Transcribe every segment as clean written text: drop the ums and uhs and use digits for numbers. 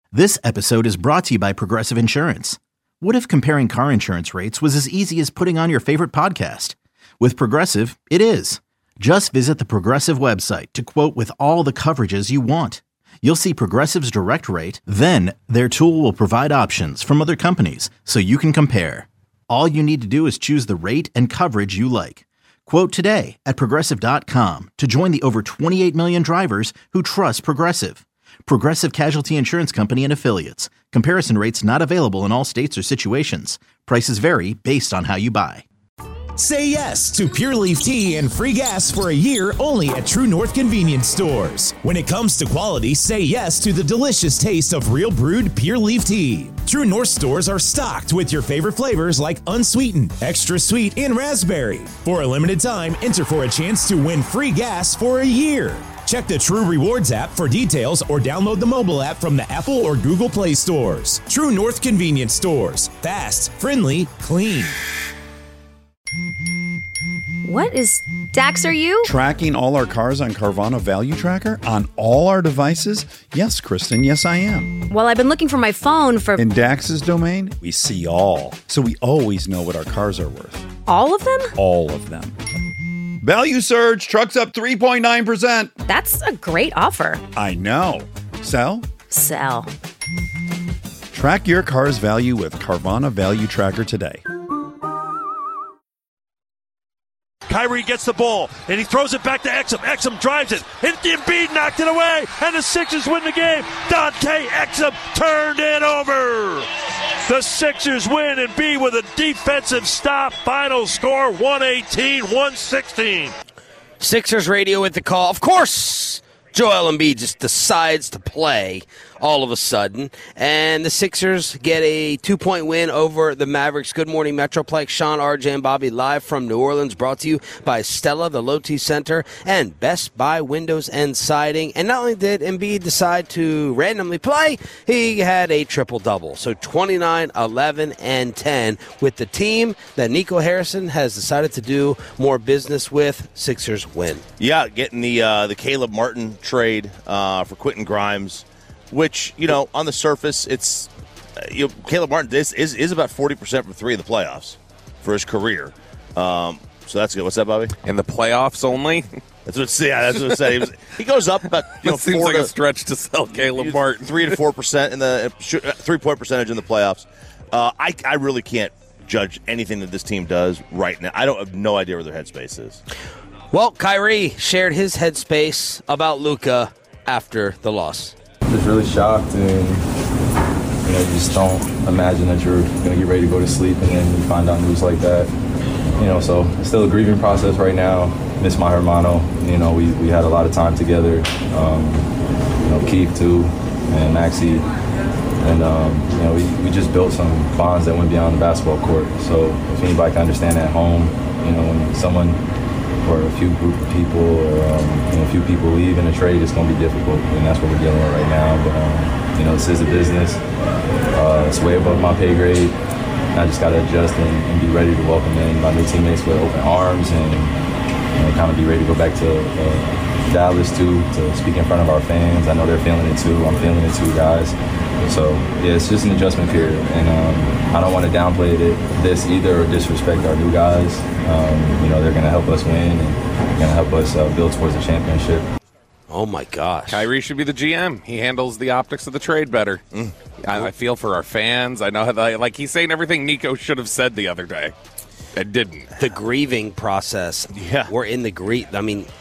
This episode is brought to you by Progressive Insurance. What if comparing car insurance rates was as easy as putting on your favorite podcast? With Progressive, it is. Just visit the Progressive website to quote with all the coverages you want. You'll see Progressive's direct rate, then their tool will provide options from other companies so you can compare. All you need to do is choose the rate and coverage you like. Quote today at Progressive.com to join the over 28 million drivers who trust Progressive. Progressive Casualty Insurance Company and Affiliates. Comparison rates not available in all states or situations. Prices vary based on how you buy. Say yes to Pure Leaf Tea and free gas for a year only at True North Convenience Stores. When it comes to quality, say yes to the delicious taste of real brewed Pure Leaf Tea. True North stores are stocked with your favorite flavors like unsweetened, extra sweet, and raspberry. For a limited time, enter for a chance to win free gas for a year. Check the True Rewards app for details or download the mobile app from the Apple or Google Play stores. True North Convenience Stores. Fast, friendly, clean. What is... Dax, are you? Tracking all our cars on Carvana Value Tracker on all our devices? Yes, Kristen, yes I am. Well, I've been looking for my phone for... In Dax's domain, we see all. So we always know what our cars are worth. All of them? All of them. Value surge, trucks up 3.9%. That's a great offer. I know. Sell? Sell. Track your car's value with Carvana Value Tracker today. Kyrie gets the ball, and he throws it back to Exum. Exum drives it, and Embiid knocked it away, and the Sixers win the game. Dante Exum turned it over. The Sixers win, and Embiid with a defensive stop. Final score, 118-116. Sixers radio with the call. Of course, Joel Embiid just decides to play all of a sudden, and the Sixers get a 2-point win over the Mavericks. Good morning, Metroplex. Sean, RJ, and Bobby live from New Orleans, brought to you by Stella, the Low T Center, and Best Buy Windows and Siding. And not only did Embiid decide to randomly play, he had a triple-double. So 29, 11, and 10 with the team that Nico Harrison has decided to do more business with. Sixers win. Yeah, getting the Caleb Martin trade for Quentin Grimes, which, you know, on the surface, it's Caleb Martin is about 40% from three in the playoffs for his career. So that's good. What's that, Bobby? In the playoffs only? That's what it said. He goes up about seems like a stretch to sell Caleb Martin. 3 to 4% in the 3-point percentage in the playoffs. I really can't judge anything that this team does right now. I have no idea where their headspace is. Well, Kyrie shared his headspace about Luka after the loss. Just really shocked, and you just don't imagine that you're going to get ready to go to sleep and then you find out news like that. So it's still a grieving process right now. Miss my hermano. We had a lot of time together. Keith too, and Maxie, and we just built some bonds that went beyond the basketball court. So if anybody can understand at home, when someone or a few group of people or a few people leave in a trade, it's going to be difficult, and that's what we're dealing with right now. But this is a business. It's way above my pay grade. I just got to adjust and be ready to welcome in my new teammates with open arms and kind of be ready to go back to Dallas too, to speak in front of our fans. I know they're feeling it too. I'm feeling it too, guys. So yeah, it's just an adjustment period, and I don't want to downplay this either or disrespect our new guys. They're going to help us win and going to help us build towards a championship. Oh my gosh! Kyrie should be the GM. He handles the optics of the trade better. I feel for our fans. I know how he's saying everything Nico should have said the other day. It didn't. The grieving process. Yeah, we're in the grief. I mean,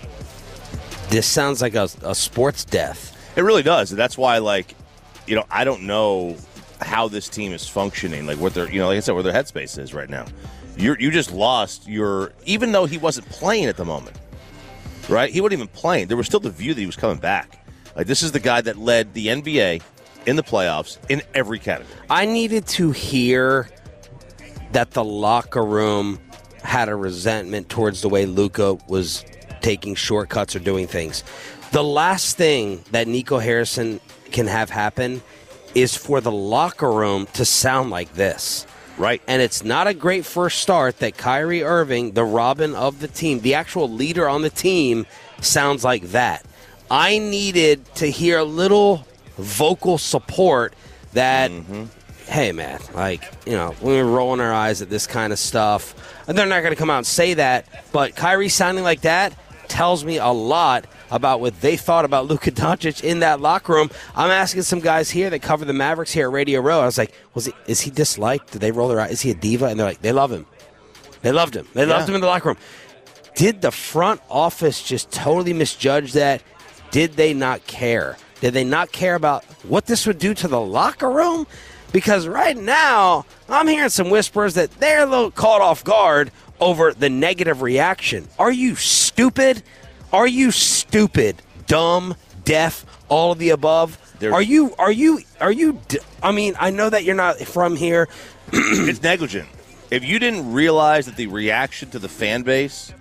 this sounds like a sports death. It really does. That's why, I don't know how this team is functioning. What their, like I said, where their headspace is right now. You just lost even though he wasn't playing at the moment, right? He wasn't even playing. There was still the view that he was coming back. This is the guy that led the NBA in the playoffs in every category. I needed to hear that the locker room had a resentment towards the way Luka was taking shortcuts or doing things. The last thing that Nico Harrison can have happen is for the locker room to sound like this. Right. And it's not a great first start that Kyrie Irving, the Robin of the team, the actual leader on the team, sounds like that. I needed to hear a little vocal support that, hey, man, like, you know, we're rolling our eyes at this kind of stuff. And they're not going to come out and say that, but Kyrie sounding like that tells me a lot about what they thought about Luka Doncic in that locker room. I'm asking some guys here that cover the Mavericks here at Radio Row. I was like, is he disliked? Did they roll their eyes? Is he a diva? And they're like, they love him. They loved him. They loved him in the locker room. Did the front office just totally misjudge that? Did they not care? Did they not care about what this would do to the locker room? Because right now, I'm hearing some whispers that they're a little caught off guard over the negative reaction. Are you stupid? Are you stupid? Dumb, deaf, all of the above? I mean, I know that you're not from here. It's negligent. If you didn't realize that the reaction to the fan base,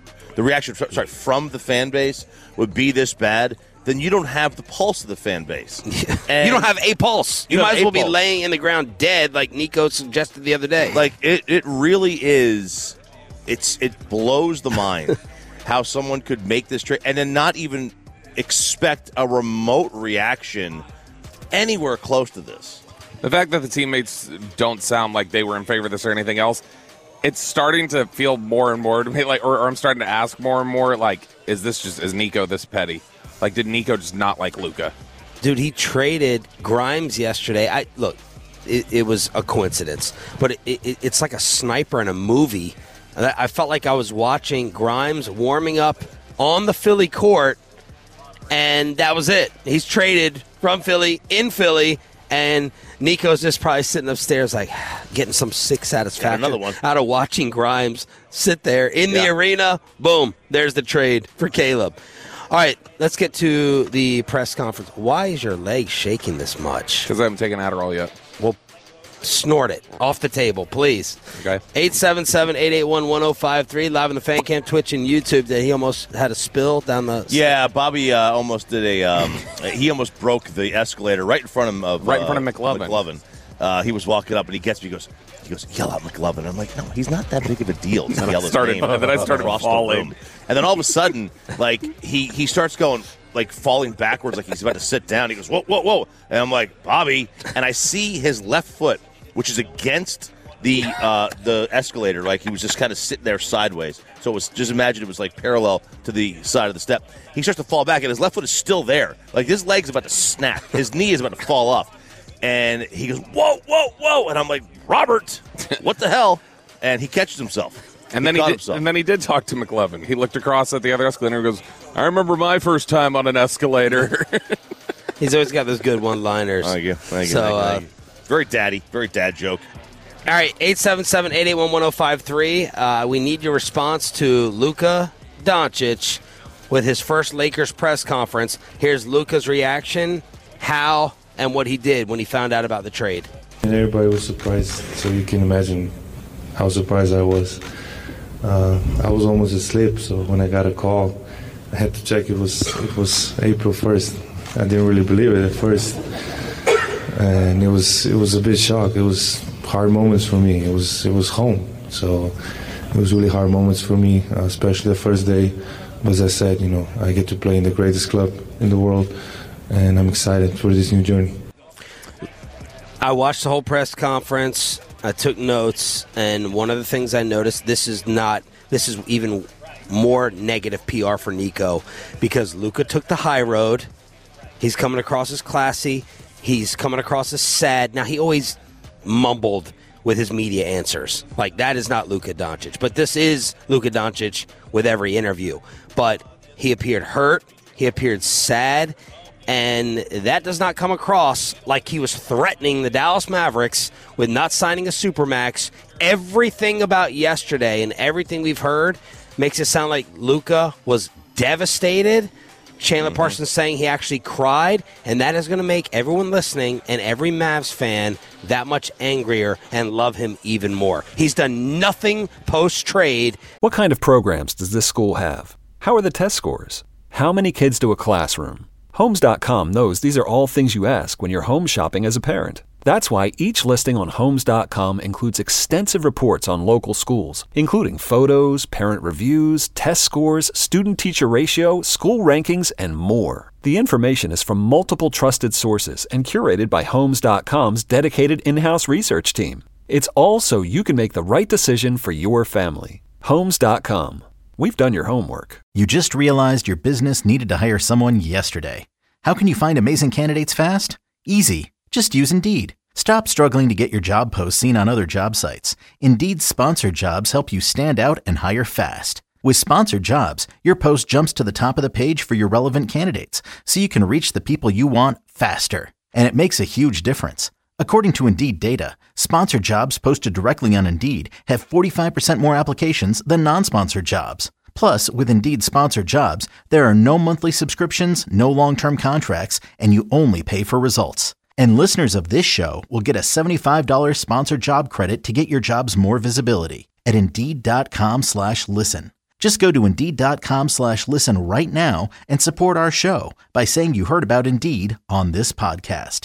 from the fan base would be this bad, then you don't have the pulse of the fan base. You don't have a pulse. You might as well be laying in the ground dead like Nico suggested the other day. Like, it really is, it blows the mind how someone could make this trade and then not even expect a remote reaction anywhere close to this. The fact that the teammates don't sound like they were in favor of this or anything else, it's starting to feel more and more to me like, or I'm starting to ask more and more, like, is Nico this petty? Like, did Nico just not like Luka? Dude, he traded Grimes yesterday. It was a coincidence, but it's like a sniper in a movie. I felt like I was watching Grimes warming up on the Philly court, and that was it. He's traded from Philly, in Philly, and Nico's just probably sitting upstairs like getting some sick satisfaction out of watching Grimes sit there in the arena. Boom, there's the trade for Caleb. All right, let's get to the press conference. Why is your leg shaking this much? Because I haven't taken Adderall yet. Well, snort it off the table, please. Okay. 877-881-1053, live on the Fan Cam, Twitch, and YouTube. That he almost had a spill down the... Yeah, Bobby almost did he almost broke the escalator right in front of McLovin. He was walking up, and he gets me, he goes, yell out McLovin. I'm like, no, he's not that big of a deal to yell his name. Then I started falling. And then all of a sudden, like, he starts going, like, falling backwards like he's about to sit down. He goes, whoa, whoa, whoa. And I'm like, Bobby. And I see his left foot, which is against the escalator, like he was just kind of sitting there sideways. So it was, just imagine it was like parallel to the side of the step. He starts to fall back, and his left foot is still there. Like, his leg's about to snap. His knee is about to fall off. And he goes, whoa, whoa, whoa. And I'm like, Robert, what the hell? And he catches himself. And then he did talk to McLovin. He looked across at the other escalator and goes, I remember my first time on an escalator. He's always got those good one-liners. Thank you. Very dad joke. All right, 877-881-1053. We need your response to Luka Doncic with his first Lakers press conference. Here's Luka's reaction, how, and what he did when he found out about the trade. And everybody was surprised, so you can imagine how surprised I was. I was almost asleep, so when I got a call, I had to check. It was April 1st. I didn't really believe it at first, and it was a bit shock. It was hard moments for me. It was home, so it was really hard moments for me, especially the first day. But as I said, I get to play in the greatest club in the world, and I'm excited for this new journey. I watched the whole press conference. I took notes, and one of the things I noticed, this is even more negative PR for Nico, because Luka took the high road. He's coming across as classy. He's coming across as sad. Now, he always mumbled with his media answers. Like, that is not Luka Doncic. But this is Luka Doncic with every interview. But he appeared hurt. He appeared sad. And that does not come across like he was threatening the Dallas Mavericks with not signing a Supermax. Everything about yesterday and everything we've heard makes it sound like Luka was devastated. Chandler Parsons saying he actually cried, and that is going to make everyone listening and every Mavs fan that much angrier and love him even more. He's done nothing post-trade. What kind of programs does this school have? How are the test scores? How many kids to a classroom? Homes.com knows these are all things you ask when you're home shopping as a parent. That's why each listing on Homes.com includes extensive reports on local schools, including photos, parent reviews, test scores, student-teacher ratio, school rankings, and more. The information is from multiple trusted sources and curated by Homes.com's dedicated in-house research team. It's all so you can make the right decision for your family. Homes.com. We've done your homework. You just realized your business needed to hire someone yesterday. How can you find amazing candidates fast? Easy. Just use Indeed. Stop struggling to get your job posts seen on other job sites. Indeed's sponsored jobs help you stand out and hire fast. With sponsored jobs, your post jumps to the top of the page for your relevant candidates, so you can reach the people you want faster. And it makes a huge difference. According to Indeed data, sponsored jobs posted directly on Indeed have 45% more applications than non-sponsored jobs. Plus, with Indeed sponsored jobs, there are no monthly subscriptions, no long-term contracts, and you only pay for results. And listeners of this show will get a $75 sponsored job credit to get your jobs more visibility at Indeed.com/listen. Just go to Indeed.com/listen right now and support our show by saying you heard about Indeed on this podcast.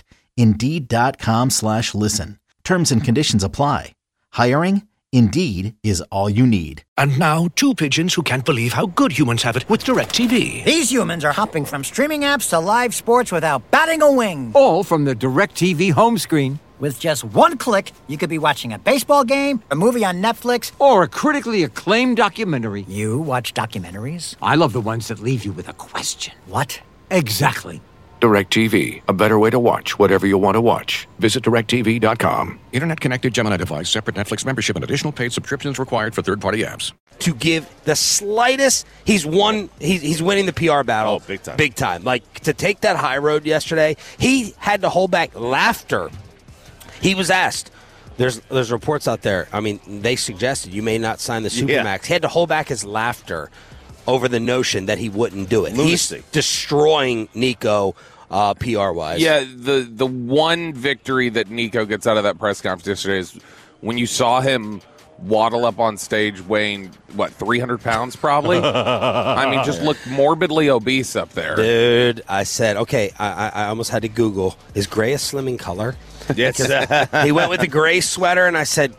Indeed.com/listen. Terms and conditions apply. Hiring? Indeed is all you need. And now, two pigeons who can't believe how good humans have it with DirecTV. These humans are hopping from streaming apps to live sports without batting a wing. All from the DirecTV home screen. With just one click, you could be watching a baseball game, a movie on Netflix, or a critically acclaimed documentary. You watch documentaries? I love the ones that leave you with a question. What? Exactly. DirecTV, a better way to watch whatever you want to watch. Visit DirecTV.com. Internet-connected Gemini device, separate Netflix membership, and additional paid subscriptions required for third-party apps. To give the slightest, he's winning the PR battle. Oh, big time. Big time. Like, to take that high road yesterday, he had to hold back laughter. He was asked, there's reports out there, I mean, they suggested you may not sign the Supermax. He had to hold back his laughter over the notion that he wouldn't do it. Lunacy. He's destroying Nico PR-wise. Yeah, the one victory that Nico gets out of that press conference yesterday is when you saw him waddle up on stage weighing, 300 pounds probably? I mean, just looked morbidly obese up there. Dude, I said, okay, I almost had to Google, is gray a slimming color? Yes. He went with the gray sweater, and I said,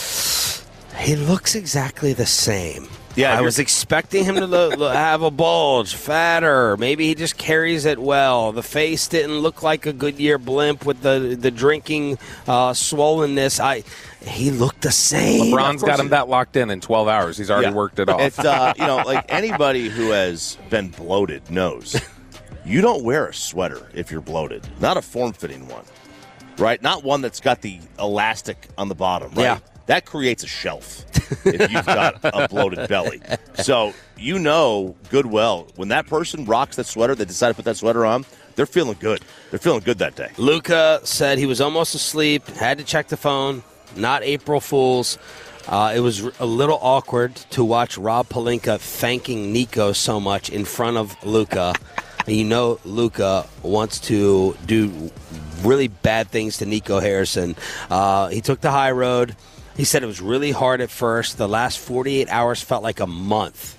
he looks exactly the same. Yeah, I was expecting him to have a bulge, fatter. Maybe he just carries it well. The face didn't look like a Goodyear blimp with the drinking swollenness. He looked the same. LeBron's got him that locked in 12 hours. He's already worked it off. It's like anybody who has been bloated knows you don't wear a sweater if you're bloated. Not a form-fitting one, right? Not one that's got the elastic on the bottom, right? Yeah. That creates a shelf if you've got a bloated belly. So goodwill, when that person rocks that sweater, they decide to put that sweater on, they're feeling good. They're feeling good that day. Luka said he was almost asleep, had to check the phone, not April Fool's. It was a little awkward to watch Rob Pelinka thanking Nico so much in front of Luka. You know Luka wants to do really bad things to Nico Harrison. He took the high road. He said it was really hard at first. The last 48 hours felt like a month.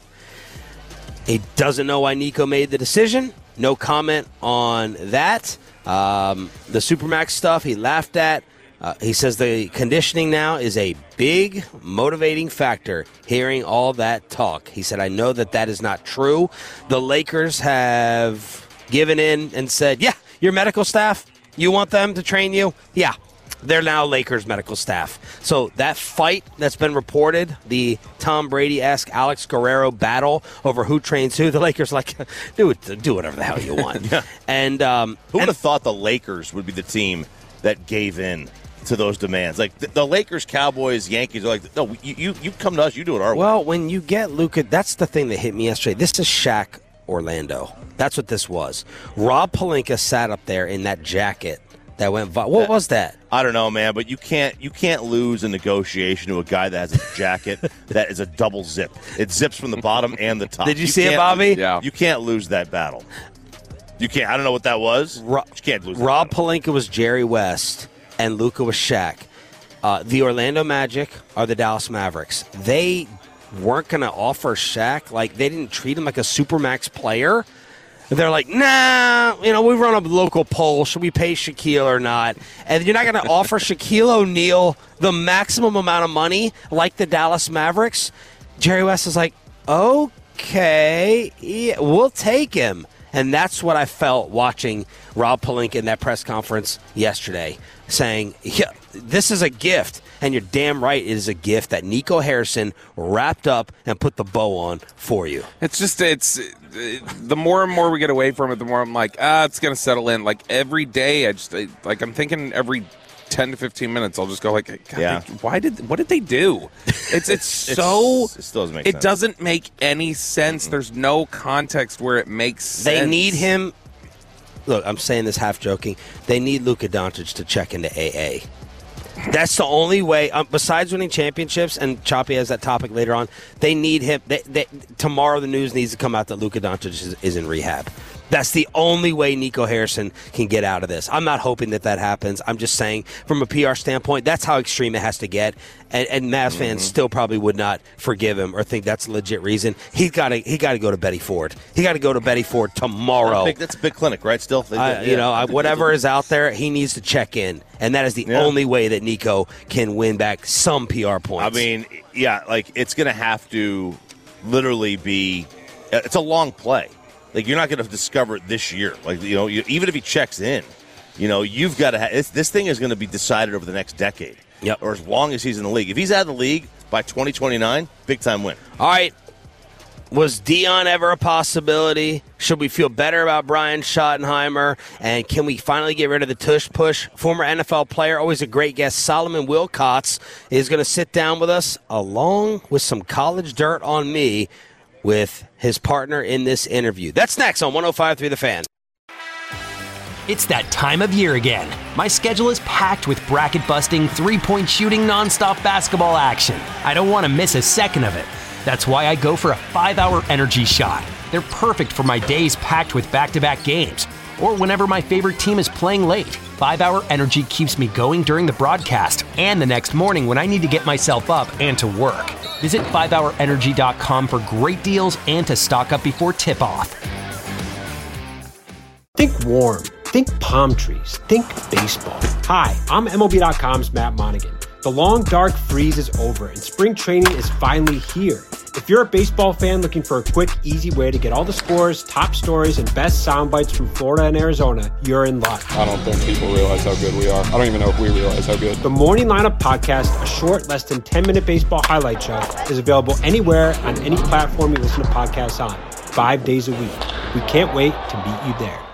He doesn't know why Nico made the decision. No comment on that. The Supermax stuff he laughed at. He says the conditioning now is a big motivating factor, hearing all that talk. He said, I know that is not true. The Lakers have given in and said, yeah, your medical staff, you want them to train you? Yeah. They're now Lakers medical staff. So that fight that's been reported, the Tom Brady-esque Alex Guerrero battle over who trains who, the Lakers like, do whatever the hell you want. Yeah. And who would have thought the Lakers would be the team that gave in to those demands? Like the Lakers, Cowboys, Yankees are like, no, you come to us, you do it our way. Well, when you get Luka, that's the thing that hit me yesterday. This is Shaq Orlando. That's what this was. Rob Pelinka sat up there in that jacket that went. What was that? I don't know, man, but you can't lose a negotiation to a guy that has a jacket that is a double zip. It zips from the bottom and the top. Did you see it, Bobby? Yeah. You can't lose that battle. You can't. I don't know what that was. You can't lose. Rob Pelinka was Jerry West, and Luka was Shaq. The Orlando Magic are the Dallas Mavericks. They weren't going to offer Shaq, like they didn't treat him like a Supermax player. They're like, nah, we run a local poll. Should we pay Shaquille or not? And you're not going to offer Shaquille O'Neal the maximum amount of money like the Dallas Mavericks? Jerry West is like, okay, yeah, we'll take him. And that's what I felt watching Rob Pelinka in that press conference yesterday, saying, yeah, this is a gift. And you're damn right it is a gift that Nico Harrison wrapped up and put the bow on for you. It's the more and more we get away from it, the more I'm like, it's going to settle in. Like every day, I'm thinking every 10 to 15 minutes, I'll just go like, God, what did they do? It still doesn't make sense. It doesn't make any sense. There's no context where it makes sense. They need him. Look, I'm saying this half joking. They need Luka Doncic to check into AA. That's the only way, besides winning championships, and Choppy has that topic later on, they need him. Tomorrow the news needs to come out that Luka Doncic is in rehab. That's the only way Nico Harrison can get out of this. I'm not hoping that happens. I'm just saying from a PR standpoint, that's how extreme it has to get. And Mavs fans still probably would not forgive him or think that's a legit reason. He got to go to Betty Ford. He got to go to Betty Ford tomorrow. That's a big clinic, right? Still, whatever is out there, he needs to check in, and that is the only way that Nico can win back some PR points. I mean, it's going to have to literally be. It's a long play. Like, you're not going to discover it this year. Like, even if he checks in, you've got to this thing is going to be decided over the next decade. Yep. Or as long as he's in the league. If he's out of the league by 2029, big-time win. All right. Was Dion ever a possibility? Should we feel better about Brian Schottenheimer? And can we finally get rid of the tush push? Former NFL player, always a great guest, Solomon Wilcots, is going to sit down with us along with some college dirt on me with his partner in this interview. That's next on 105.3 The Fan. It's that time of year again. My schedule is packed with bracket-busting, three-point shooting, nonstop basketball action. I don't want to miss a second of it. That's why I go for a 5-hour energy shot. They're perfect for my days packed with back-to-back games, or whenever my favorite team is playing late. 5-hour energy keeps me going during the broadcast and the next morning when I need to get myself up and to work. Visit 5hourenergy.com for great deals and to stock up before tip-off. Think warm. Think palm trees. Think baseball. Hi, I'm MLB.com's Matt Monaghan. The long, dark freeze is over, and spring training is finally here. If you're a baseball fan looking for a quick, easy way to get all the scores, top stories, and best sound bites from Florida and Arizona, you're in luck. I don't think people realize how good we are. I don't even know if we realize how good. The Morning Lineup Podcast, a short, less than 10-minute baseball highlight show, is available anywhere on any platform you listen to podcasts on, 5 days a week. We can't wait to meet you there.